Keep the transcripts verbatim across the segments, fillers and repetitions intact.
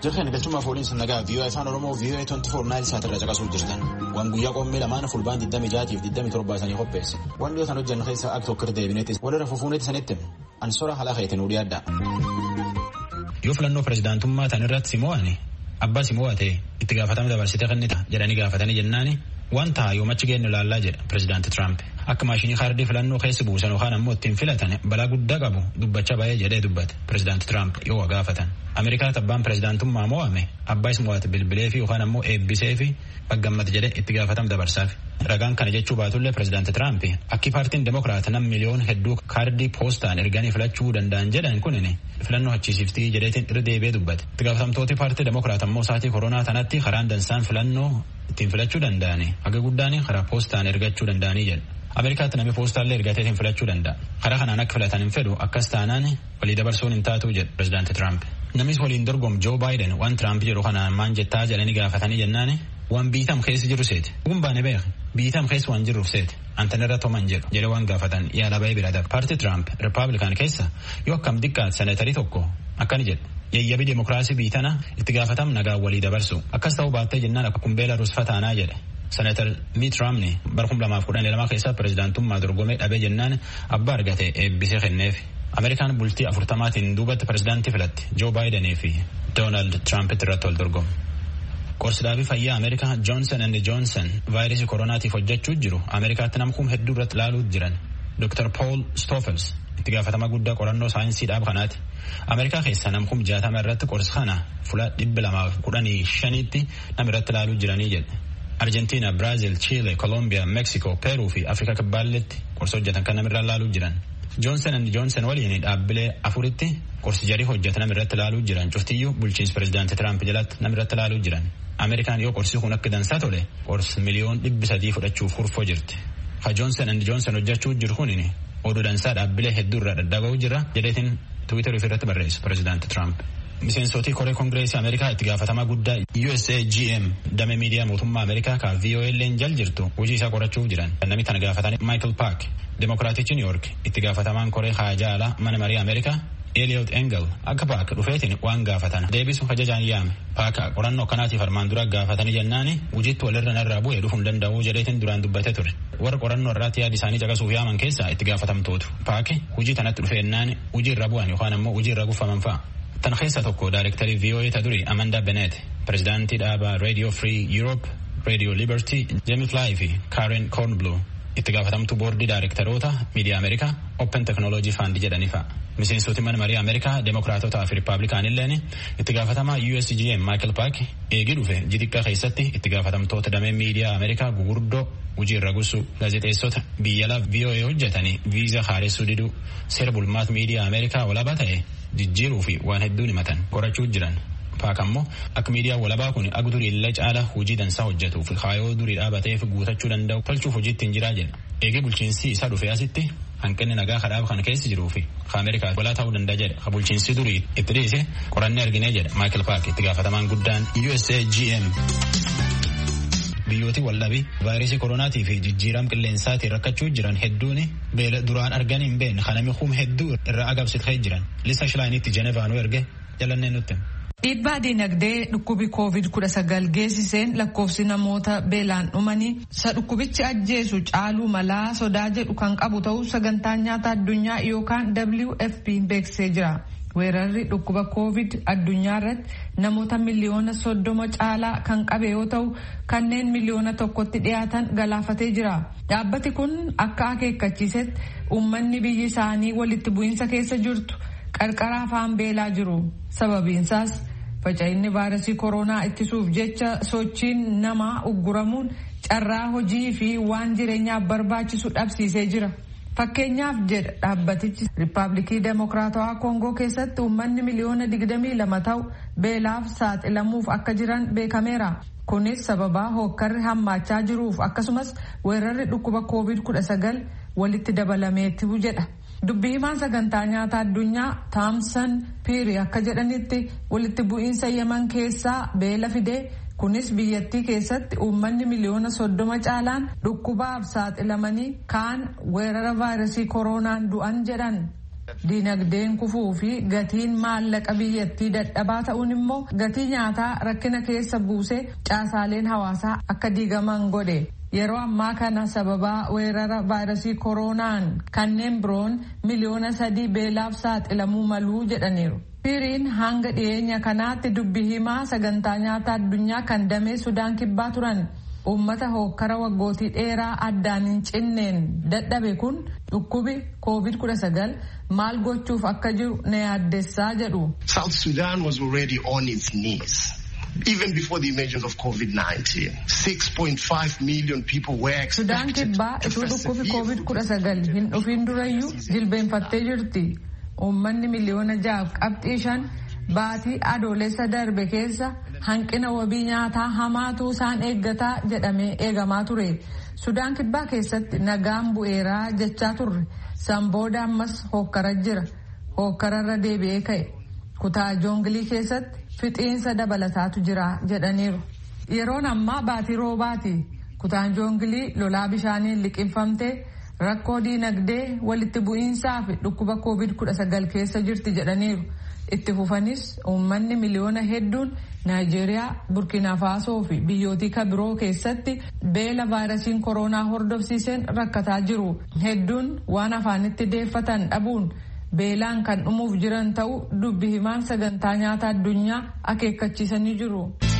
Jireen galchuma fooliin nagaa V O A afaan Oromoo V O A twenty four Nile saatirra caqasuu jirtan. Waan guyyaa qommee lamaan fulbaan digdami jaatiif digdami torba isaanii qopheesse. Waan dhiyootaan hojjannu keessa akka tokko deebineetis walirra fufuuneetti sanitti ansora haala keetiin udii adda. Yoo filannoo pirezidaantummaa tan irratti mo'ani abbaa si mo'ate itti gaafatama dabarsitee kennita jedhanii gaafatanii jennaani wanta yoomachi geenyu ilaallaa jedha pirezidaanti Trump. Akka maashinii kaardii filannoo keessa buusan yookaan ammoo ittiin filatan balaa guddaa qabu dubbachaa baay'ee jedhee dubbate pirezidaanti Trump yoo gaafatan. Ameerikaa tabbaan pirezidaantummaa mo'ame abbaa is mo'ate bilbilee fi yookaan ammoo eebbisee fi baggammate jedhee itti gaafatama dabarsaaf. Ragaan kana jechuu baatullee pirezidaanti Trump akki paartiin demokiraat nam miliyoon hedduu kaardii poostaan erganii filachuu danda'an jedhan kunini filannoo achiisiftii jedheetiin irra deebi'ee dubbate. Itti gaafatamtooti paartii demokiraat ammoo saatii koronaa tanatti karaan dansaan filannoo ittiin filachuu danda'ani haga guddaani karaa poostaan ergachuu danda'anii jedha. Ameerikaatti namni poostaallee ergateetiin filachuu danda'a. Karaa kanaan akka filatan hin fedhu akkas taanaan walii dabarsuun hin taatu jedha pirezidaanti Trump. Namis waliin dorgomu Joe Biden waan Trump jedhu kanaan maan jettaa jedhanii gaafatanii jennaani waan biitam keessa jiru seeti. Kun baane beek biitam keessa waan jiruuf seeti. Antanirra toman jedhu jedhe waan gaafatan yaala baay'ee bira darba. Paartii Trump Rippaabilikaan keessa yoo akkam xiqqaat seneetarii tokko akkani jedha. Yayyabii demokiraasii biitana itti gaafatam nagaa walii dabarsu. Akkas ta'uu baattee jennaan akka kun Beelarus fataanaa jedhe. Senator Mitt Romney bara kuma lamaaf kudhan lama keessa pirezidaantummaa dorgomee dhabee jennaan abbaa argate eebbisee kenneef. Ameerikaan bultii afurtamaatiin duubatti pirezidaantii filatti Joe Bidenii fi Donald Trump irratti wal dorgomu. Qorsi dhaabii fayyaa Ameerikaa Johnson and Johnson vaayirasii koronaatiif hojjechuu jiru Ameerikaatti namkuun hedduu irratti laaluu jiran. Doctor Paul Stoffels itti gaafatama guddaa qorannoo saayinsii dhaaba kanaati. Ameerikaa keessa namkuun jaatama irratti qorsi kana fuula dhibba lamaaf kudhanii shaniitti nam irratti laaluu jiranii jedhe. Argentina, Brazil, Chile, Colombia, Mexico, Peru fi Afrika kibbaaletti qorsa hojjetan kan namirraa laaluu jiran. Johnson and Johnson waliin dhaabbilee afuritti qorsi jarii hojjetan namirratti laaluu jiran. Cuftiyyuu bulchiinsi pirezidaanti Trump jalatti namirratti laaluu jiran. Ameerikaan yoo qorsi kun akka dansaa tole qorsi miliyoon dhibbi sadii fudhachuuf hurfoo jirti. Ha Johnson and Johnson hojjechuu jiru kunini oduu dansaa dhaabbilee hedduu irraa daddaba'uu jira jedheetiin Twitter irratti barreessu pirezidaanti Trump. Miseensotii koree kongireesii Ameerikaa itti gaafatamaa guddaa U S A G M damee miidiyaa mootummaa Ameerikaa ka V O A leen jal jirtu hojii isaa qorachuuf jiran. Namni tana gaafatanii Michael Park Demokiraatichi New York itti gaafatamaan koree haajaa alaa mana marii Ameerikaa Eliot Engel akka Park dhufeetiin waan gaafatan deebisu ajajaan yaame. Park qorannoo kanaatiif armaan dura gaafatanii jennaani hojiitti walirra narraa bu'ee dhufuu hin danda'u jedheetiin duraan dubbatee ture. Warra qorannoo irratti yaada isaanii caqasuuf yaaman keessaa itti gaafatamtootu. Park hojii tanatti dhufeennaan hojii irra bu'an yookaan ammoo hojii irra guffaman fa'a. Tan keessa tokko Daayirektarii V O A ta duri Amanda Bennett, Pirezidaantii dhaaba Radio Free Europe, Radio Liberty, Jamie Fly fi Karen Kornblue itti gaafatamtu boordii daayirektaroota miidiyaa Ameerikaa Open Technology Fund jedhanii fa'a. Miseensoti mana marii Ameerikaa Demokiraatotaa fi Rippaabilikaanilleen itti gaafatamaa U S G M Michael Park eegii dhufe jixiqqaa keessatti itti gaafatamtoota damee miidiyaa Ameerikaa gugurdoo hojii irra gusu gaazexeessota biyya alaa V O A hojjetanii viizaa haaressuu diduu seera bulmaata miidiyaa Ameerikaa walabaa ta'e jijjiiruu fi waan hedduun himatan qorachuu jiran. Paak ammoo akka miidiyaa walabaa kun aga durii illee caala hojii dansaa hojjetuu fi kaayoo durii dhaabateef guutachuu danda'u tolchuuf hojiitti hin jiraa jedha. Eegee bulchiinsi isaa dhufe asitti hanqinni nagaa kadhaaba kana keessa jiruu fi Ameerikaa walaa ta'uu danda'a jedha. Ka bulchiinsi durii itti dhiise qorannee arginee jedha Michael Park itti gaafatamaan guddaan U S A G M. Biyyooti waldhabii vaayirasii koronaatii fi jijjiiram qilleensaatiin rakkachuu jiran hedduun beela duraan argan hin beekne kanami hum hedduu irraa agabsitee jiran. Lisa Shalainitti Jenevaanuu erge jalannee nutti. Dhiibbaa dinagdee dhukkubi koovid kudha sagal geessiseen lakkoofsi namoota beelaan dhumanii isa dhukkubichi ajjeesu caaluu malaa sodaa jedhu kan qabu ta'uu sagantaan nyaata addunyaa yookaan W F P beeksisee jira. Weerarri dhukkuba koovid addunyaa irratti namoota miliyoona soddoma caalaa kan qabe yoo ta'u kanneen miliyoona tokkotti dhiyaatan galaafatee jira. Dhaabbati kun akka akeekkachiisetti uummanni biyyi isaanii walitti bu'iinsa keessa jirtu qarqara afaan beelaa jiru. Sababiinsaas faca'inni vaayirasii koronaa ittisuuf jecha sochiin namaa ugguramuun carraa hojii fi waan jireenyaaf barbaachisu dhabsiisee jira. Fakkeenyaaf jedha dhaabbatichi Riippaabilikii Demokiraatawaa Koongoo keessatti uummanni miliyoona digdamii lama ta'u beelaaf saaxilamuuf akka jiran beekameera. Kunis sababaa hookkarri hammaachaa jiruuf akkasumas weerarri dhukkuba koovid kudha sagal walitti dabalameetti jedha. Dubbii himaan sagantaa nyaata addunyaa Taamsan Piiri akka jedhanitti walitti bu'iinsa Yemen keessaa beela fidee kunis biyyattii keessatti uummanni miliyoona soddoma caalaan dhukkubaaf saaxilamanii kaan weerara vaayirasii koronaan du'an jedhan. Dinagdeen kufuu fi gatiin maallaqa biyyattii dadhabaa ta'uun immoo gatii nyaataa rakkina keessa buusee caasaaleen hawaasaa akka diigaman godhe. Yeroo ammaa kana sababaa weerara vaayirasii koronaan kanneen biroon miliyoona sadii beelaaf saaxilamuu maluu jedhaniiru. Firiin hanga dhiyeenya kanaatti dubbii himaa sagantaa nyaataa addunyaa kan damee Sudaan kibbaa turan. Uummata hookkara waggootii dheeraa addaan hin cinneen dadhabe kun dhukkubi koovid kudha sagal maal gochuuf akka jiru na yaaddessaa jedhu. South Sudan was already on its knees. Even before the emergence of COVID nineteen, six point five million people were expected. Sudaan kibbaa ituu dhukkubi koovid kudha sagal hin dhufin durayyuu jilbeenfattee jirti. Uummanni miliyoona jaaf qabxii shan baatii adoolessa darbe keessa hanqina wabii nyaataa hamaatu isaan eeggataa jedhamee eegamaa ture. Sudaan kibbaa keessatti nagaan bu'eeraa jechaa turre. San booda ammas hookkara jira. Hookkararra deebi'ee ka'e. Kutaa joongilii keessatti fixiinsa dabalataatu jira jedhaniiru. Yeroon ammaa baatii roobaati. Kutaan joongilii lolaa bishaaniin liqinfamtee rakkoo diinagdee walitti bu'iinsaa fi dhukkuba koovid kudha sagal keessa jirti jedhaniiru. Itti fufanis uummanni miliyoona hedduun Naayijeeriyaa, Burkina Faasoo fi biyyootii kabiroo keessatti beela vaayirasiin koronaa hordofsiiseen rakkataa jiru. Hedduun waan afaanitti deeffatan dhabuun beelaan kan dhumuuf jiran ta'uu dubbi himaan sagantaa nyaataa addunyaa akeekkachiisanii jiru.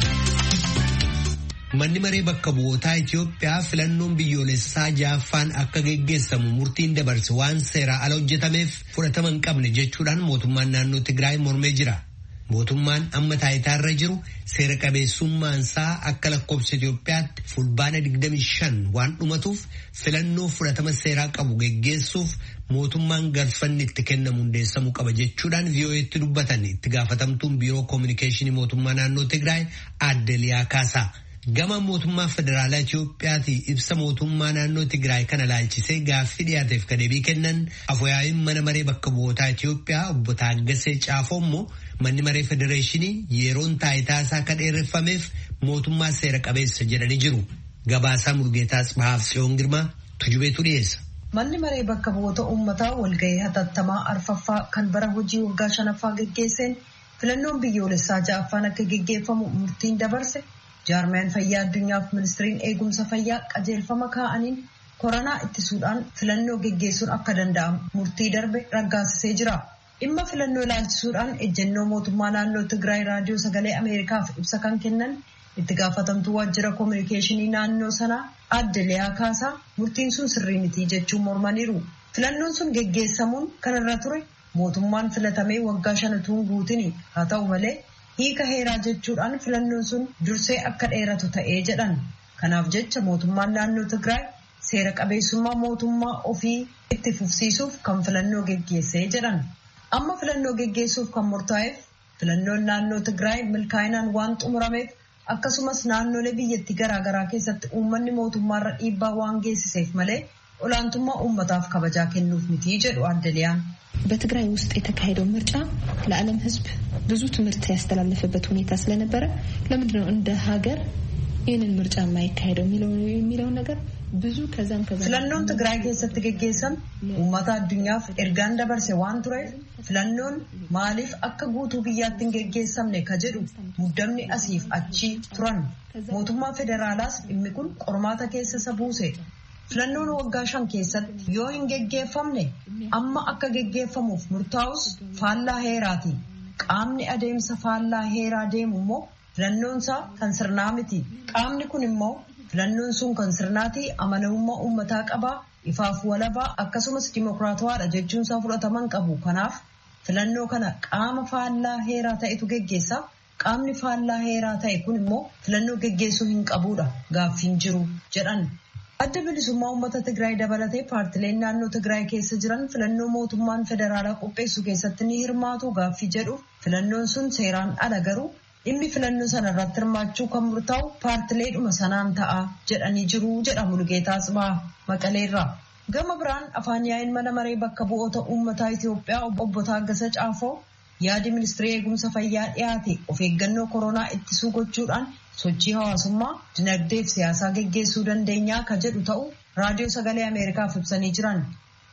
Manni maree bakka bu'ootaa Itoophiyaa filannoon biyyoolessaa ja'affaan akka geggeessamu murtiin dabarse waan seeraa ala hojjetameef fudhatama hin qabne jechuudhaan mootummaan naannoo Tigraay mormee jira. Mootummaan amma taayitaarra jiru seera qabeessummaansaa akka lakkoofsa Itoophiyaatti fulbaana digdamii shan waan dhumatuuf filannoo fudhatama seeraa qabu geggeessuuf mootummaan galfanni itti kennamu hundeessamuu qaba jechuudhaan V O A'tti dubbatan itti gaafatamtuun biiroo koominikeeshinii mootummaa naannoo Tigraay Aadde Liyaa Kaasaa. Gama mootummaa federaalaa Itoophiyaati ibsa mootummaa naannoo Tigraay kana laalchisee gaaffii dhiyaateef kan deebii kennan afooyaa'iin mana maree bakka bu'ootaa Itoophiyaa obbo Taaggasee Caafoo immoo manni maree federeeshinii yeroon taayitaa isaa akka dheereffameef mootummaa seera qabeessa jedhanii jiru. Gabaasaa Murgeetaas Bahaaf Tsiyoon Girmaa tujubeetu dhiyeessa. Manni maree bakka bu'oota uummataa walgahii hatattamaa arfaffaa kan bara hojii waggaa shanaffaa geggeesseen filannoon biyyoolessaa ja'affaan akka geggeeffamu murtiin dabarse. Jaarmiyaan fayyaa addunyaaf ministiriin eegumsa fayyaa qajeelfama kaa'aniin koronaa ittisuudhaan filannoo geggeessuun akka danda'amu murtii darbe raggaasisee jira. Dhimma filannoo ilaalchisuudhaan ejjennoo mootummaa naannoo Tigraay raadiyoo sagalee Ameerikaaf ibsa kan kennan itti gaafatamtuu waajjira koominikeeshinii naannoo sanaa Aadde Liyaa Kaasaa murtiin sun sirrii miti jechuun mormaniiru. Filannoon sun geggeessamuun kan irra ture mootummaan filatamee waggaa shanatuun guutini. Haa ta'u malee hiika heeraa jechuudhaan filannoon sun dursee akka dheeratu ta'ee jedhan. Kanaaf jecha mootummaan naannoo Tigraay seera qabeessummaa mootummaa ofii itti fufsiisuuf kan filannoo geggeessee jedhan. Amma filannoo geggeessuuf kan murtaa'eef filannoon naannoo Tigraay milkaa'inaan waan xumurameef akkasumas naannolee biyyattii garaagaraa keessatti uummanni mootummaarra dhiibbaa waan geessiseef malee olaantummaa uummataaf kabajaa kennuuf miti jedhu Aadde Liyaan. በትግራይ ውስጥ የተካሄደው ምርጫ ለዓለም ሕዝብ ብዙ ትምህርት ያስተላለፈበት ሁኔታ ስለነበረ ለምንድን ነው እንደ ሀገር ይህንን ምርጫ የማይካሄደው የሚለው ነገር ብዙ ከዛም ከዛም filannoon Tigraay keessatti geggeessame uummata addunyaaf ergaan dabarse waan tureef filannoon maaliif akka guutuu biyyaatti hin geggeessamne ka jedhu muddamni asiif achi turan mootummaa federaalaas dhimmi kun qormaata keessa isa buuse. Filannoon waggaa shan keessatti yoo hin geggeeffamne amma akka geggeeffamuuf murtaa'us faallaa heeraati. Qaamni adeemsa faallaa heeraa deemu immoo filannoon isaa kan sirnaa miti. Qaamni kun immoo filannoon sun kan sirnaati amanamummaa uummataa qabaa ifaaf walabaa akkasumas dimokiraatawaadha jechuun isaa fudhataman qabu. Kanaaf filannoo kana qaama faallaa heeraa ta'etu geggeessa. Qaamni faallaa heeraa ta'e kun immoo filannoo geggeessuu hin qabuudha gaaffiin jiru jedhan. Adda bilisummaa uummata Tigraay dabalatee paartileen naannoo Tigraay keessa jiran filannoo mootummaan federaalaa qopheessu keessatti ni hirmaatu gaaffii jedhu filannoon sun seeraan ala garuu dhimmi filannoo sana irratti hirmaachuu kan murtaa'u paartileedhuma sanaan ta'a jedhanii jiru jedha Mulugeetaa Tsibaa Maqaleerraa. Gama biraan afaan yaa'iin mana maree bakka bu'oota uummataa Itoophiyaa obbo Taaggasee Caafoo yaadi ministirii eegumsa fayyaa dhiyaate of eeggannoo koronaa ittisuu gochuudhaan sochii hawaasummaa dinagdee fi siyaasaa geggeessuu dandeenyaa ka jedhu ta'u raadiyoo sagalee Ameerikaaf ibsanii jiran.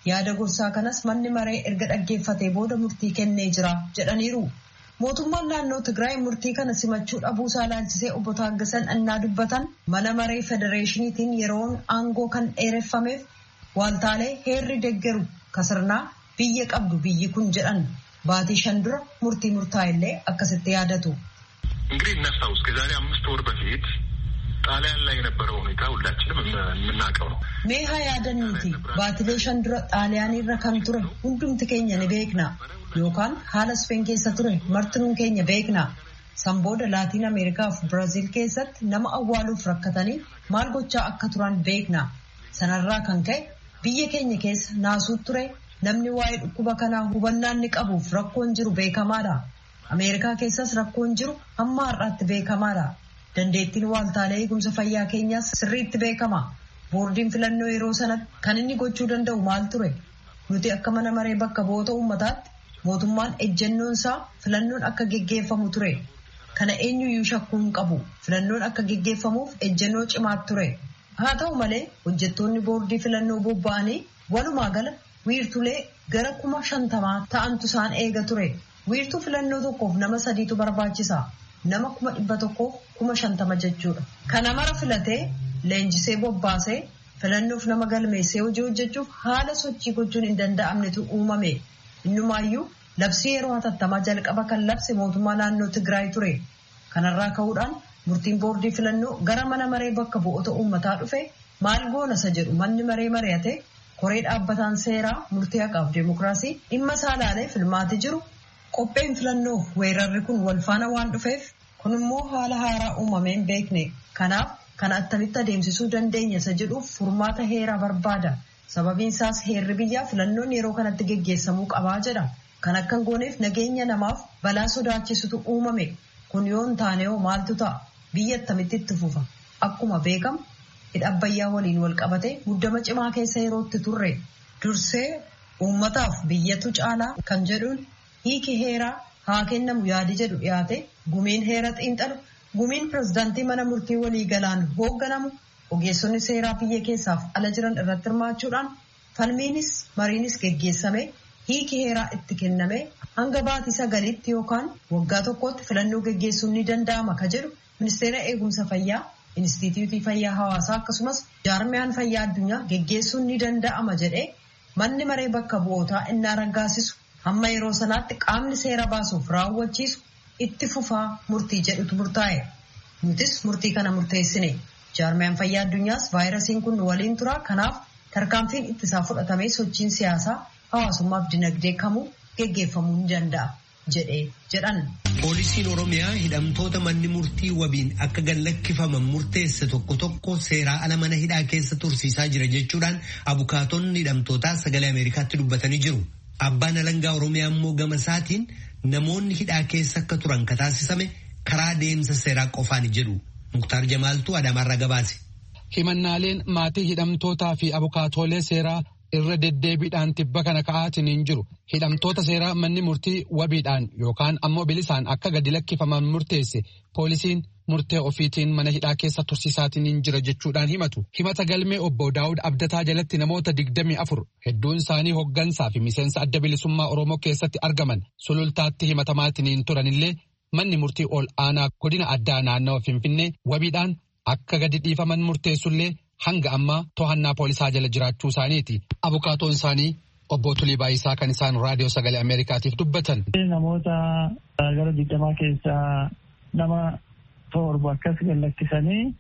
Yaada gorsaa kanas manni maree erga dhaggeeffatee booda murtii kennee jira jedhaniiru. Mootummaan naannoo Tigraay murtii kana simachuu dhabuusaa ilaalchisee obbo Taaggasan Annaa dubbatan mana maree federeeshiniitiin yeroon aangoo kan dheereffameef waaltaalee heerri deeggaru kasirnaa biyya qabdu biyyi kun jedhan baatii shan dura murtii murtaa'ellee akkasitti yaadatu. እንግዲህ እናስታውስ ከዛሬ አምስት ወር በፊት ጣሊያን ላይ የነበረው ሁኔታ ሁላችንም የምናውቀው ነው። ሜሃ ያደንንቲ baatilee shan dura xaaliyaanii irra kan ture hundumti keenya ni beekna yookaan haala Speen keessa ture martinuun keenya beekna. San booda Laatiin Ameerikaa fi Biraaziil keessatti nama awwaaluuf rakkatanii maal gochaa akka turan beekna. Sanarraa kan ka'e biyya keenya keessa naasuu ture namni waa'ee dhukkuba kanaa hubannaan ni qabuuf rakkoon jiru beekamaadha. Ameerikaa keessas rakkoon jiru hamma har'aatti beekamaadha. Dandeettiin waaltaalee eegumsa fayyaa keenyaas sirriitti beekama. Boordiin filannoo yeroo sanatti kan inni gochuu danda'u maal ture? Nuti akka mana maree bakka bu'oota uummataatti mootummaan ejjennoon isaa filannoon akka geggeeffamu ture. Kana eenyuyyuu shakkuu hin qabu. Filannoon akka geggeeffamuuf ejjennoo cimaatu ture. Haa ta'u malee hojjettoonni boordii filannoo bobba'anii walumaa gala wiirtulee gara kuma shantamaa ta'antu isaan eega ture. Wiirtuu filannoo tokkoof nama sadiitu barbaachisa. Nama kuma dhibba tokkoof kuma shantama jechuudha. Kana mara filatee leenjisee bobbaasee filannoof nama galmeessee hojii hojjechuuf haala sochii gochuun hin danda'amnetu uumame. Innumaayyuu labsii yeroo hatattamaa jalqaba kan labse mootummaa naannoo Tigraay ture. Kanarraa ka'uudhaan murtiin boordii filannoo gara mana maree bakka bu'oota uummataa dhufe maal goona isa jedhu manni maree mari'ate koree dhaabbataan seeraa murtii haqaaf deemokiraasii dhimma isaa ilaalee filmaati jiru. Qopheen filannoof weerarri kun wal faana waan dhufeef kun immoo haala haaraa uumameen beekne. Kanaaf kana attamitti adeemsisuu dandeenya isa jedhuuf furmaata heeraa barbaada. Sababiin isaas heerri biyyaa filannoon yeroo kanatti geggeessamuu qabaa jedha. Kan akka hin gooneef nageenya namaaf balaa sodaachisutu uumame. Kun yoo hin taane hoo maaltu ta'a? Biyya attamitti itti fufa? Akkuma beekamu hidha Abbayyaa waliin wal qabate muddama cimaa keessa yerootti turre. Dursee uummataaf biyyatu caalaa kan jedhuun hiiki heeraa haa kennamu yaadi jedhu dhiyaate gumiin heera xiinxalu gumiin pirezidaantii mana murtii walii galaan hoogganamu ogeessonni seeraa biyya keessaaf ala jiran irratti hirmaachuudhaan falmiinis mariinis geggeessame hiiki heeraa itti kenname hanga baatii sagaliitti yookaan waggaa tokkotti filannoo geggeessuun ni danda'ama ka jedhu ministeera eegumsa fayyaa Inistituutii Fayyaa Hawaasaa akkasumas jaarmiyaan fayyaa addunyaa geggeessuun ni danda'ama jedhee manni maree bakka bu'ootaa innaa raggaasisu. Hamma yeroo sanaatti qaamni seera baasuuf raawwachiisu itti fufaa murtii jedhutu murtaa'e. Nutis murtii kana murteessine. Jaarmiyaan fayyaa addunyaas vaayirasiin kun waliin tura. Kanaaf tarkaanfiin ittisaa fudhatamee sochiin siyaasaa hawaasummaaf dinagdee kamuu geggeeffamuu ni danda'a jedhee jedhan. Poolisiin Oromiyaa hidhamtoota manni murtii wabiin akka gallakkifaman murteesse tokko tokko seeraa ala mana hidhaa keessa tursiisaa jira jechuudhaan abukaatonni hidhamtootaa sagalee Ameerikaatti dubbatanii jiru. Abbaan alangaa Oromiyaa immoo gama isaatiin namoonni hidhaa keessa akka turan ka taasisame karaa deemsa seeraa qofaan jedhu. Muktaar Jamaaltuu Adaamaarraa gabaase. Himannaaleen maatii hidhamtootaa fi abukaatoolee seeraa irra deddeebiidhaan tibba kana ka'aatiin hin jiru. Hidhamtoota seeraa manni murtii wabiidhaan yookaan ammoo bilisaan akka gadi lakkifaman murteesse poolisiin murtee ofiitiin mana hidhaa keessa tursiisaatiin hin jira jechuudhaan himatu. Himata galmee obbo Daawud Abdataa jalatti namoota digdamii afur hedduun isaanii hoggansaa fi miseensa adda bilisummaa Oromoo keessatti argaman sulultaatti himatamaatiin turanillee manni murtii ol aanaa godina addaa naannawa Finfinnee wabiidhaan akka gadi dhiifaman murteessullee hanga ammaa to'annaa poolisaa jala jiraachuu isaaniiti. Abukaatoon isaanii obbo Tulii Baayisaa kan isaan raadiyoo sagalee Ameerikaatiif dubbatan. Namoota gara digdamaa keessaa nama torba akkas gallakkisanii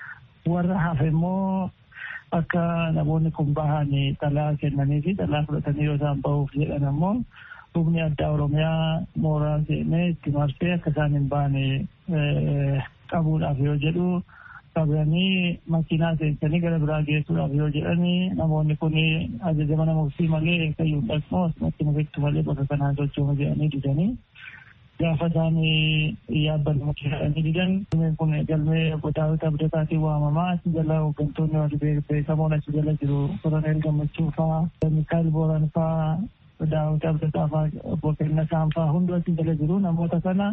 warra hafe immoo akka namoonni kun bahan xalaa kennanii fi xalaa fudhatanii yoo isaan bahuuf jedhan ammoo humni addaa Oromiyaa mooraa seenee itti marsee akka isaan hin baane qabuudhaaf yoo jedhu qabanii makiinaa seensanii gara biraa geessuudhaaf yoo jedhanii namoonni kun ajaja mana murtii malee eeggayyuu dhaqmoo asumatti mufettu malee bakka kanaan sochooma jedhanii didanii gaafa isaan yaabban murtii didan kun galmee obbo Daawud Abdataatiin waamamaa achi jala hooggantoonni warri beekamoon achi jala jiru Koroneel Gammachuu faa Mikaayil Booran faa Daawud Abdataa faa obbo Kennasaan faa hundi achi jala jiru namoota kana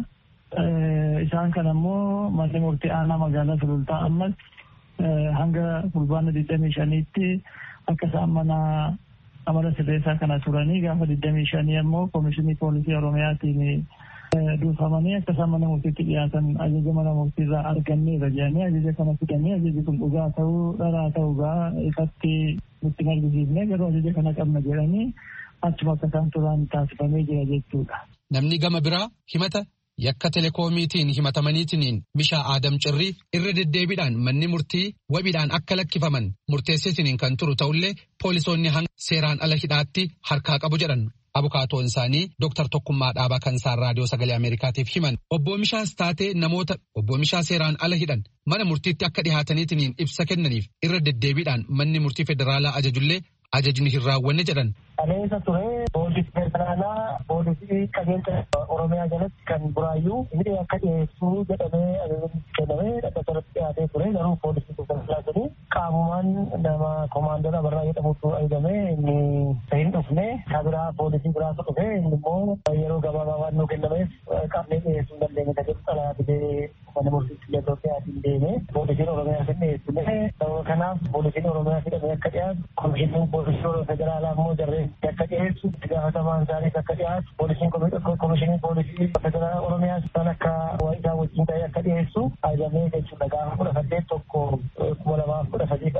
isaan kan ammoo manni murtii aanaa magaalaa sulultaa ammas hanga fulbaana digdamii shaniitti akka isaan mana amala sirreessaa kana turanii gaafa digdamii shanii ammoo Koomishinii Poolisii Oromiyaatiin duufamanii akka isaan mana murtiitti dhiyaatan ajaja mana murtiirraa arganneerra jedhanii ajaja kana fidanii ajajni kun dhugaa ta'uu dharaa ta'uugaa ifatti nutti argisiifne garuu ajaja kana qabna jedhanii achuma akka isaan turaan taasifamee jira jechuudha. Namni gama biraa himata yakka telekoomiitiin himatamaniitiin Mishaa Aadam Cirrii irra deddeebiidhaan manni murtii wabiidhaan akka lakkifaman murteessitiniin kan turu ta'ullee poolisoonni hanga seeraan ala hidhaatti harkaa qabu jedhan. Abukaatoon isaanii Dooktar Tokkummaa Dhaabaa Kansaan Raadiyoo Sagalee Ameerikaatiif himan obbo Mishaas taatee namoota obbo Mishaa seeraan ala hidhan mana murtiitti akka dhihaataniitiin ibsa kennaniif irra deddeebiidhaan manni murtii federaalaa ajajullee ajajni hin raawwanne jedhan. Adeemsa ture poolisii federaalaa poolisii qajeelcha Oromiyaa jalatti kan buraayyuu hidhee akka dhiyeessuu jedhamee ajajni kennamee dhadhatarratti dhiyaatee ture garuu poolisii federaalaa jedhee qaamumaan nama koomaandara barraa jedhamutu ajajamee inni hin dhufne kabiraa poolisii biraatu dhufe inni immoo yeroo gabaabaa waan nuu kennameef qaamni dhiyeessuu hin dandeenye tajaajila xalaa fidee mana murtiitti Itoophiyaatiin deeme poolisiin Oromiyaa hin dhiyeessine kanaaf poolisiin Oromiyaa fidhamee akka dhiyaatu koomishiniin poolisii federaalaa immoo jarree akka dhiyeessu itti gaafatamaan isaaniis akka dhiyaatu poolisiin koomishiniin poolisii federaalaa Oromiyaa isaan akka isaa wajjin ta'ee akka dhiyeessu ajajamee jechuudha gaafa kudha saddeet tokko kuma lamaaf kudha sadiif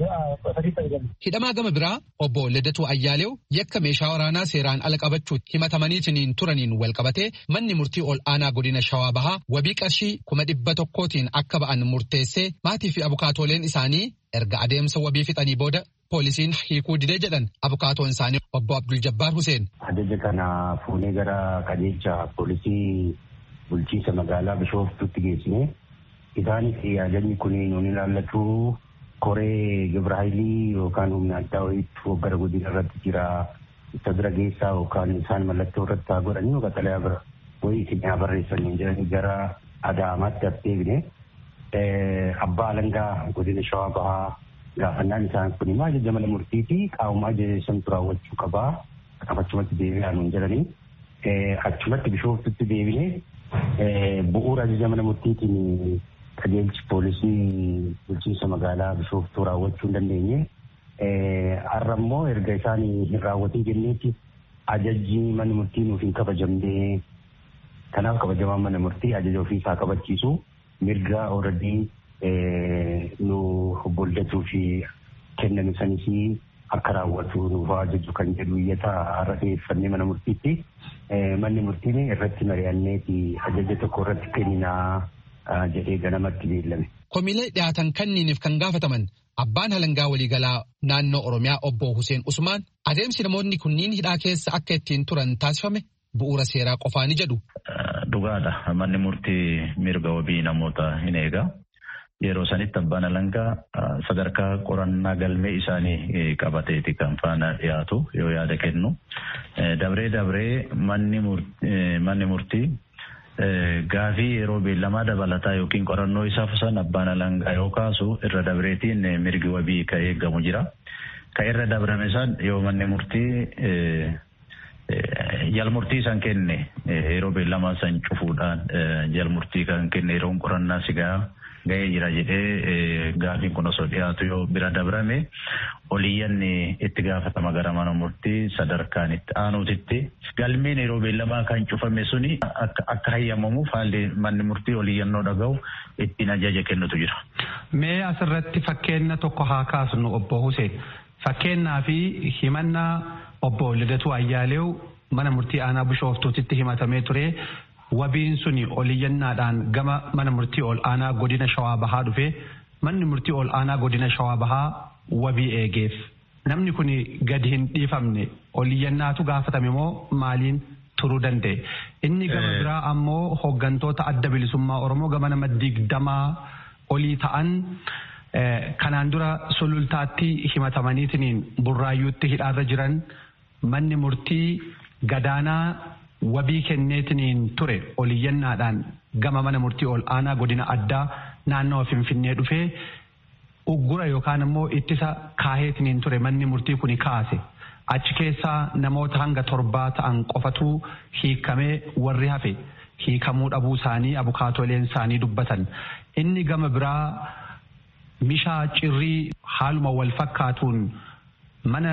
ajajame. Hidhamaa gama biraa obbo Lidatuu Ayyaaleew yakka meeshaa waraanaa seeraan ala qabachuutti himatamaniitiin turaniin wal qabatee manni murtii ol aanaa godina Shawaa Bahaa wabii qarshii kuma dhibba tokkootiin akka ba'an murteessee maatii fi abukaatooleen isaanii erga adeemsa wabii fixanii booda poolisiin hiikuu didee jedhan abukaatoon isaanii obbo Abdul Jabbaar Huseen. Ajaja kana fuunee gara qajeelcha poolisii bulchiinsa magaalaa Bishooftuutti geessine isaanis ajajni kun nuun ilaallatu koree Gibraayilii yookaan humna addaa wayiitu gara godina irratti jira isa bira geessaa yookaan isaan mallattoo irratti haa godhanii yookaan xalayaa bira wayii isin haa barreessanii jedhanii gara Adaamaatti deebine abbaa alangaa godina Shawaa Bahaa gaafannaan isaan kun immoo ajaja mana murtii fi qaamuma ajaja santu raawwachuu qabaa achumatti deebi'aa nuun jedhanii achumatti Bishooftutti deebine bu'uura ajaja mana murtiitiin qajeelchi poolisii bulchiinsa magaalaa Bishooftuu raawwachuu hin dandeenye har'a immoo erga isaan hin raawwatin jenneetti ajajji mana murtii nuuf hin kabajamne kanaaf kabajamaan mana murtii ajaja ofiisaa kabachiisu mirga ooradii nu boldatuu fi kenname sanis akka raawwatu nuuf ajaju kan jedhu iyyata har'a dhiyeeffannee mana murtiitti manni murtiin irratti mari'anneeti ajaja tokko irratti kenninaa jedhee ganamatti beellame. Komiilee dhiyaatan kanniiniif kan gaafataman abbaan halangaa waliigalaa naannoo Oromiyaa obbo Huseen Usmaan adeemsi namoonni kunniin hidhaa keessa akka ittiin turan taasifame bu'uura seeraa qofaa ni jedhu. Dhugaadha manni murtii mirga wabii namoota hin eega. Yeroo sanitti abbaan halangaa sadarkaa qorannaa galmee isaanii qabateeti kan faana dhiyaatu yoo yaada kennu. Dabree dabree manni murtii gaafii yeroo beellamaa dabalataa yookiin qorannoo isaaf san abbaan halangaa yoo kaasu irra dabreetiin mirgi wabii ka eegamu jira. Ka irra dabrame san yoo manni murtii jalmurtii san kenne yeroo beellamaa san cufuudhaan jalmurtii kan kenne yeroo qorannaa sigaa ga'ee jira jedhee gaafiin kun osoo dhiyaatu yoo bira dabrame oliyyanni itti gaafatama gara mana murtii sadarkaan itti aanuutitti galmeen yeroo beellamaa kan cufame suni akka hayyamamuuf haalli manni murtii oliyyannoo dhaga'u ittiin ajaja kennutu jira. Mee asirratti fakkeenya tokko haa kaasnu obbo Huseen. Fakkeenyaa fi himannaa obbo Lidatuu Ayyaaleew mana murtii aanaa Bishooftuutti himatamee ture. Wabiin suni oliyyannaadhaan gama mana murtii ol aanaa godina Shawaa Bahaa dhufe manni murtii ol aanaa godina Shawaa Bahaa wabii eegeef namni kun gadi hin dhiifamne oliyyannaatu gaafatame moo maaliin turuu danda'e. Inni gama biraa ammoo hooggantoota adda bilisummaa Oromoo gama nama digdamaa olii ta'an kanaan dura sulultaatti himatamaniitiin burraayyuutti hidhaarra jiran manni murtii gadaanaa wabii kenneetiniin ture oliyyannaadhaan gama mana murtii ol aanaa godina addaa naannoo Finfinnee dhufee uggura yookaan immoo ittisa kaaheetiniin ture manni murtii kuni kaase. Achi keessaa namoota hanga torbaa ta'an qofatu hiikamee warri hafe hiikamuu dhabuu isaanii abukaatoleen isaanii dubbatan. Inni gama biraa Mishaa Cirrii haaluma wal fakkaatuun mana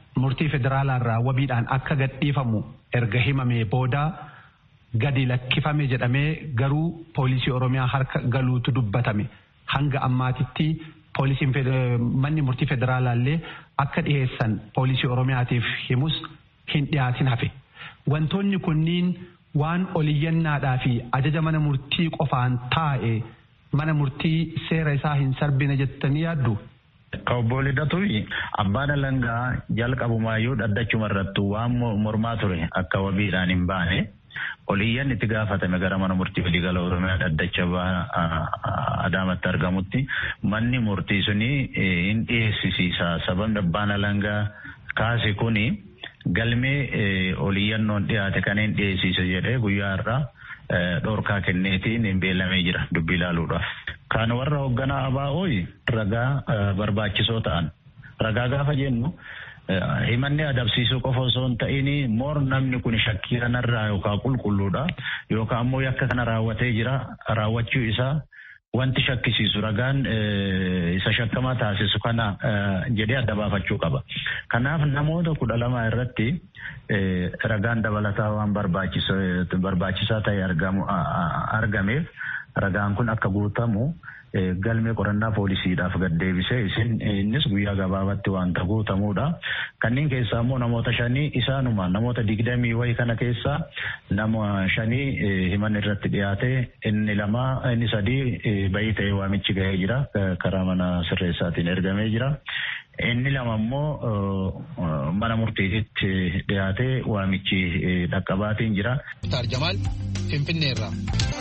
murtii federaalaarraa wabiidhaan akka gadhiifamu erga himamee booda gadi lakkifame jedhamee garuu poolisii Oromiyaa harka galuutu dubbatame. Hanga ammaatitti poolisiin manni murtii federaalaallee akka dhiheessan poolisii Oromiyaatiif himus hin dhiyaatin hafe. Wantoonni kunniin waan oliyyannaadhaa fi ajaja mana murtii qofaan taa'e mana murtii seera isaa hin sarbine jettanii yaaddu? Obbo Lidatuufi abbaan alangaa jalqabumaayyuu dhaddachuma irratti waan mormaa ture akka wabiidhaan hin baane oliyyan itti gaafatame gara mana murtii waliigala Oromiyaa dhaddacha Adaamatti argamutti manni murtii suni hin dhiyeessisiisa. Sababni abbaan alangaa kaase kuni galmee oliyyannoon dhiyaate kan hin dhiyeessise jedhee guyyaa irraa dhorkaa kenneetiin hin beellamee jira dubbii ilaaluudhaaf. Kan warra hoogganaa abaa'ooyi ragaa barbaachisoo ta'an. Ragaa gaafa jennu himanni adabsiisuu qofa osoo hin ta'in moor namni kun shakkii kanarraa yookaan qulqulluudha yookaan ammoo yakka kana raawwatee jira raawwachuu isaa wanti shakkisiisu ragaan isa shakkamaa taasisu kana jedhee adda baafachuu qaba. Kanaaf namoota kudha lama irratti ragaan dabalataa waan barbaachisaa ta'e argameef ragaan kun akka guutamu galmee qorannaa poolisiidhaaf gad deebisee isin innis guyyaa gabaabatti wanta guutamuudha. Kanneen keessaa immoo namoota shanii isaanuma namoota digdamii wayii kana keessaa nama shanii himan irratti dhiyaate inni lama inni sadii bayii ta'ee waamichi gahee jira karaa mana sirreessaatiin ergamee jira. Inni lama immoo mana murtiitti dhiyaate waamichi dhaqqabaatiin jira. Tarjamaal Finfinneerraa.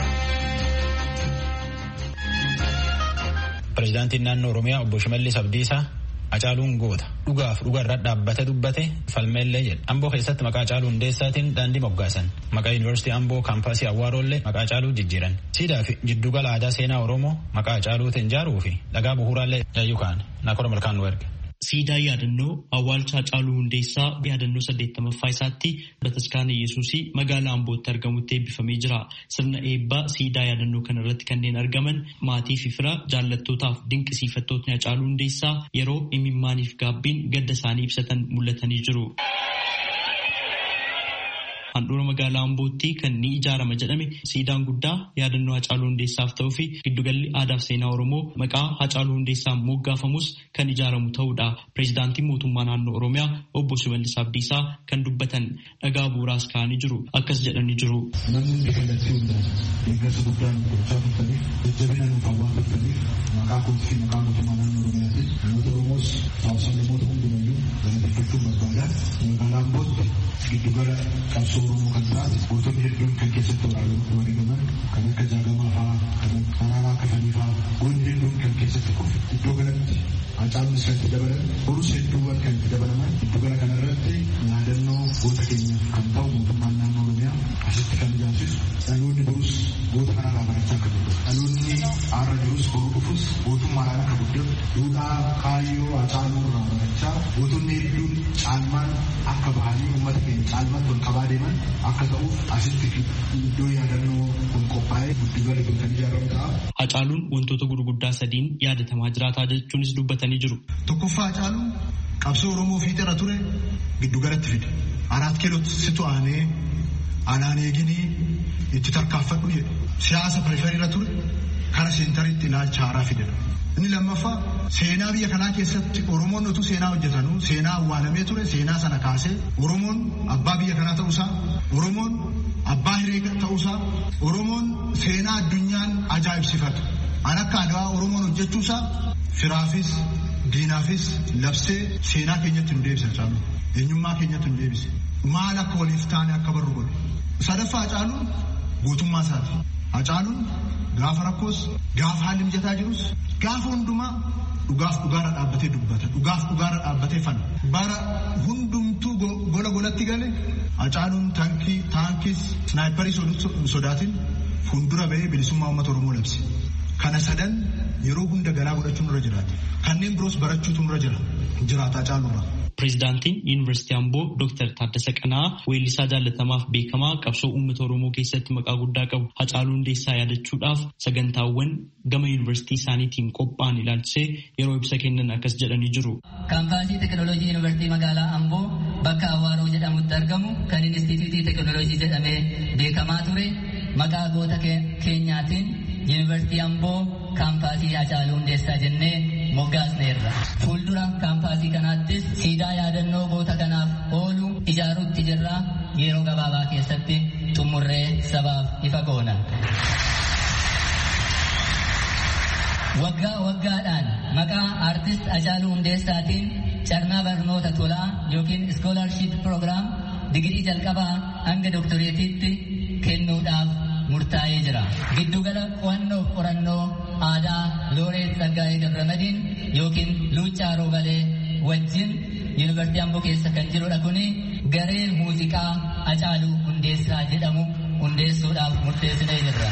Pireezidaantiin naannoo Oromiyaa obbo Shimallis Abdiisaa Hacaaluun goota dhugaaf dhugarra dhaabbate dubbate falmeellee jedha. Amboo keessatti maqaa Hacaaluu Hundeessaatiin daandii moggaasan. Maqaa Yuunivarsiitii Amboo kaampaasii Awwaaroollee maqaa Hacaaluu jijjiiran. Siidaa fi jiddugala aadaa seenaa Oromoo maqaa Hacaaluutiin ijaaruu fi dhagaa bu'uuraallee yaayyuu kaa'an. Naakora malkaan nu erga. Siidaa yaadannoo awwaalcha Hacaaluu Hundeessaa yaadannoo saddeettamaffaa isaatti Bataskaana Yesuusii magaalaa Ambootti argamutti eebbifamee jira. Sirna eebbaa siidaa yaadannoo kana irratti kanneen argaman maatii fi fira jaallattootaaf dinqisiifattootni Hacaaluu Hundeessaa yeroo imimmaaniif gaabbiin gadda isaanii ibsatan mul'atanii jiru. Handhuura magaalaa Ambootti kan ni ijaarama jedhame siidaan guddaa yaadannoo Hacaaluu Hundeessaaf ta'uu fi giddugalli aadaaf seenaa Oromoo maqaa Hacaaluu Hundeessaan moggaafamus kan ijaaramu ta'uudha. Pireezidaantiin mootummaa naannoo Oromiyaa obbo Shimallis Abdiisaa kan dubbatan dhagaa bu'uuraas kaa'anii jiru. Akkas jedhanii jiru. Namni kallattii hundaan eeggarsa guddaan gochaa turtaniif jajjabina nuuf hawwaa turtaniif maqaa kootii fi maqaa mootummaa naannoo Oromiyaatiin namoota Oromoos hawaasa namoota hundumayyuu galateeffachuun barbaadaan magaalaa Ambootti giddugala qabsoo Oromoo kan taate gootonni hedduun kan keessatti wareegaman kan akka Jaagamaa fa'aa kan Araaraa Kafanii fa'aa goonni hedduun kan keessatti kufe iddoo kanatti Hacaaluunis kan itti dabalan borus hedduuwwan kan itti dabalaman giddugala kanarratti yaadannoo goota keenyaaf kan ta'u mootummaan naannoo Oromiyaa asitti kan ijaarsisu dhaloonni borus goota kanarraa barachaa akka jiru dhaloonni har'a jirus boruu dhufus gootummaadhaan akka guddatu duudhaa kaayyoo Hacaaluu irraa barachaa gootonni hedduun caalmaan akka bahanii uummata keenya caalmaatti ol qabaa deeman akka ta'uuf asitti iddoo yaadannoo kun qophaa'ee giddugalli kun kan ijaaramu ta'a. Hacaaluun wantoota gurguddaa sadiin yaadatamaa jiraataa jechuunis dubbatanii jiru. Tokkoffaa Hacaaluun qabsoo Oromoo fiixirra ture giddugalatti fide. Araat kiilootti situ aanee anaan eeginii itti tarkaanfadhu jedhu. Siyaasa periferiirra ture kara seentariitti ilaalcha haaraa fidedha. Inni lammaffaa seenaa biyya kanaa keessatti Oromoon utuu seenaa hojjetanuu seenaa awwaalamee ture seenaa sana kaasee Oromoon abbaa biyya kanaa ta'uusaa Oromoon abbaa hireega ta'uusaa Oromoon seenaa addunyaan ajaa'ibsifatu an akka Adawaa Oromoon hojjechuusaa firaafis diinaafis labsee seenaa keenyatti nu deebisa Hacaalu eenyummaa keenyatti nu deebise maal akka waliif taane akka barru godhe. Sadaffaa Hacaaluun gootummaa isaati. Hacaaluun gaafa rakkoos gaafa haalli mijataa jirus gaafa hundumaa dhugaaf dhugaarra dhaabbatee dubbata dhugaaf dhugaarra dhaabbatee fana bara hundumtuu gola golatti gale Hacaaluun taankii taankis snaayiparii sodaatiin fuuldura bahee bilisummaa uummata Oromoo labse. Kana sadan yeroo hunda galaa godhachuun irra jiraata. Kanneen biroos barachuutu irra jira jiraata Hacaaluurraa. Pireezidaantiin Yuunivarsiitii Amboo Dooktar Taaddasa Qanaa weellisaa jaallatamaaf beekamaa qabsoo uummata Oromoo keessatti maqaa guddaa qabu Hacaaluu Hundeessaa yaadachuudhaaf sagantaawwan gama yuunivarsiitii isaaniitiin qophaa'an ilaalchisee yeroo ibsa kennan akkas jedhanii jiru. Kaampaasii Teekinooloojii Yuunivarsiitii magaalaa Amboo bakka Awaaroo jedhamutti argamu kan Inistituutii Teekinooloojii jedhamee beekamaa ture maqaa goota keenyaatiin Yuunivarsiitii Amboo kaampaasii Hacaaluu Hundeessaa jennee moggaasneerra. Fuuldura kaampaasii kanaattis siidaa yaadannoo goota kanaaf oolu ijaaruutti jirra yeroo gabaabaa keessatti xumurree sabaaf ifa goona. Waggaa waggaadhaan maqaa aartist Hacaaluu Hundeessaatiin carraa barnoota tolaa yookiin iskoolaarship proogiraam digirii jalqabaa hanga doktoreetiitti kennuudhaaf murtaa'ee jira. Giddugala qo'annoo qorannoo aadaa Looreet Tsaggaayee Gabramadiin yookiin Luuccaa Roobalee wajjin Yuunivarsiitii Amboo keessa kan jirudha kuni garee muuziqaa Hacaaluu Hundeessaa jedhamu hundeessuudhaaf murteessinee jirra.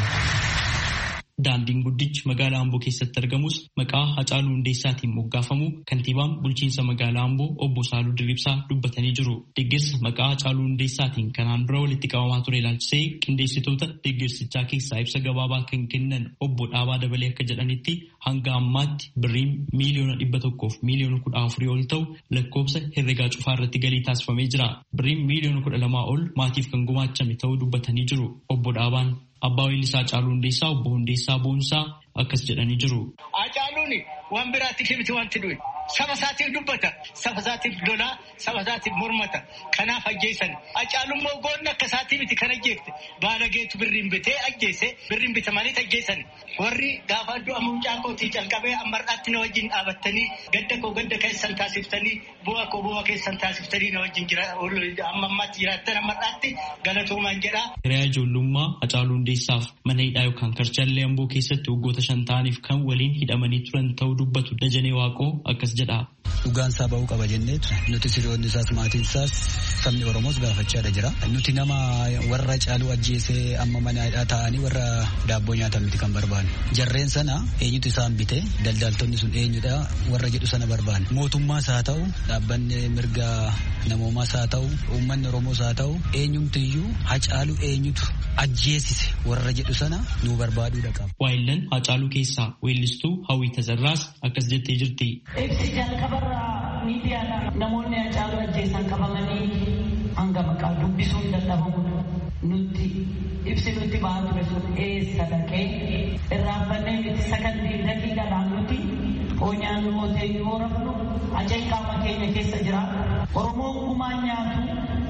Daandiin guddichi magaalaa Amboo keessatti argamus maqaa Hacaaluu Hundeessaatiin moggaafamu kantiibaan bulchiinsa magaalaa Amboo obbo Saaluu Dirribsaa dubbatanii jiru. Deeggarsa maqaa Hacaaluu Hundeessaatiin kanaan dura walitti qabamaa ture ilaalchisee qindeessitoota deeggarsichaa keessaa ibsa gabaabaa kan kennan obbo Dhaabaa Dabalee akka jedhanitti hanga ammaatti birriin miiliyoona dhibba tokkoof miiliyoona kudha afurii ol ta'u lakkoofsa herregaa cufaa irratti galii taasifamee jira. Birriin miiliyoona kudha lamaa ol maatiif kan gumaachame ta'uu dubbatanii jiru. Obbo Dhaabaan Abbaa weellisaa Hacaaluu Hundeessaa obbo Hundeessaa Boonsaa akkas jedhanii jiru. Hacaaluun waan biraatiif miti wanti du'e. Saba isaatiif dubbata. Saba isaatiif lolaa. Saba isaatiif mormata. Kanaaf ajjeesan. Hacaaluun immoo goonni akka isaatii miti kan ajjeefte. Baalageetu birriin bitee ajjeese. Birriin bitamanii ajjeesan. Warri gaafa du'a mucaa kootii calqabee ammarraatti na wajjin dhaabattanii gadda koo gadda keessan taasiftanii bu'aa koo bu'aa keessan taasiftanii na wajjin jira. Amma ammaatti jiraattan ammarraatti galatoomaan jedha. Hiriyaa ijoollummaa Hacaaluu Hundeessaaf mana hidhaa yookaan karchallee Amboo keessatti waggoota shan ta'aniif kan waliin hidhamanii turan ta'uu dubbatu Dajanee Waaqoo akkas jedha. Dhugaan isaa ba'uu qaba jenneetu nuti hiriyoonni isaas maatiin isaas sabni Oromoos gaafachaadha jira. Nuti nama warra Hacaaluu ajjeesee amma mana hidhaa ta'anii warra daabboo nyaatan miti kan barbaanne. Jarreen sana eenyutu isaan bite daldaltoonni sun eenyudha warra jedhu sana barbaanne. Mootummaas haa ta'u dhaabbanni mirga namoomaas haa ta'u uummanni Oromoos haa ta'u eenyumtiyyuu Hacaaluu eenyutu ajjeesise warra jedhu sana nu barbaaduudha qaba. Waayillan Hacaaluu keessaa weellistuu Hawwii Tazarraas akkas jettee jirti. Ibsi jalqabarraa miidiyaadhaan namoonni Hacaaluu ajjeesan qabamanii hanga maqaa dubbisuu hin dadhabamudha. Nuti ibsi nutti ba'aa ture sun eessa dhaqee irraanfannee miti sakandii daqiiqaadhaan nuti hoonyaan mootee yoo rafnu ajeen qaama keenya keessa jira. Oromoon gumaan nyaatu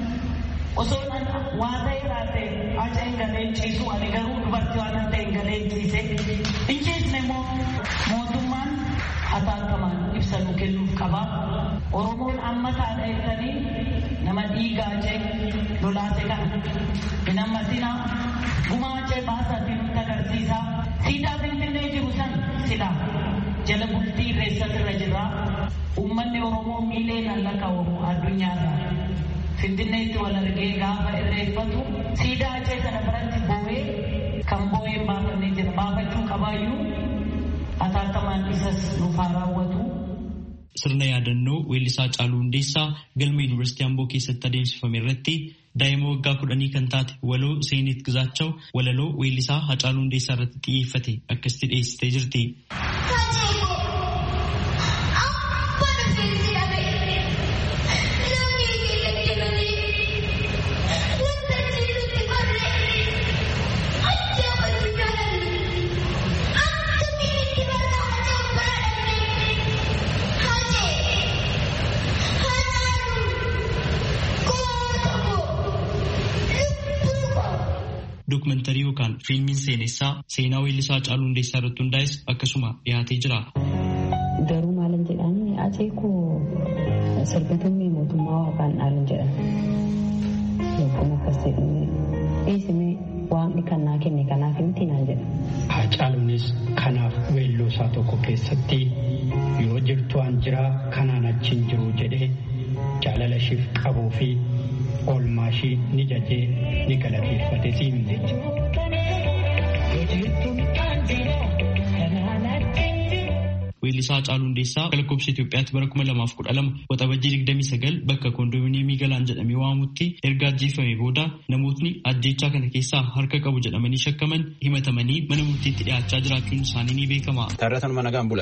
osoo waa ta'e raate ajeen galeen ciisu ani garuu dubartii waan ta'e galeen ciise hin ciisne immoo mootummaan ataakamaan ibsa nu kennuuf qaba. Oromoon amma taadha eeganii nama dhiigaa jee lolaase kana hin ammasinaa gumaachee baasaatii nutti agarsiisa. Siidaa Finfinnee jiru san silaa jala bultii irreessatirra jira. Uummanni Oromoo miileen lakkaa'amu addunyaarra Finfinneetti wal argee gaafa irreeffatu siidaa achee kana biratti boo'ee kan boo'een baafannee jira. Baafachuu qabaayyuu ataakamaan isas nuuf haa raawwatu. Sirna yaadannoo weellisaa Hacaaluu Hundeessaa galma Yuunivarsiitii Amboo keessatti adeemsifame irratti daa'ima waggaa kudhanii kan taate waloo Seenet Gizaachaw walaloo weellisaa Hacaaluu Hundeessaa irratti xiyyeeffate akkasitti dhiyeessitee jirti. Dokumentari yookaan fiilmiin seenessaa seenaa weellisaa Hacaaluu Hundeessaa irratti hundaa'es akkasuma dhiyaatee jira. Garuu maalin jedhanii acee koo sirbatamee mootummaa waaqaan dhaalin jedhan. Yookaan akkas jedhamee dhiisimee waaqni kan naa kenne kanaaf miti naan jedha. Hacaaluunis kanaaf weelloo isaa tokko keessatti yoo jirtu an jiraa kanaan achiin jiru jedhee jaalala ishiif qabuu fi oolmaa ishii ni jajee ni galateeffate siin jecha. Weellisaa Haacaaluu Hundeessaa lakkoofsa Itoophiyaatti bara kuma lamaaf kudha lama waxabajjii digdamii sagal bakka koondoominiyeemii Galaan jedhamee waamamutti erga ajjeefamee booda namootni ajjeechaa kana keessaa harka qabu jedhamanii shakkaman himatamanii mana murtiitti dhiyaachaa jiraachuun isaanii ni beekama.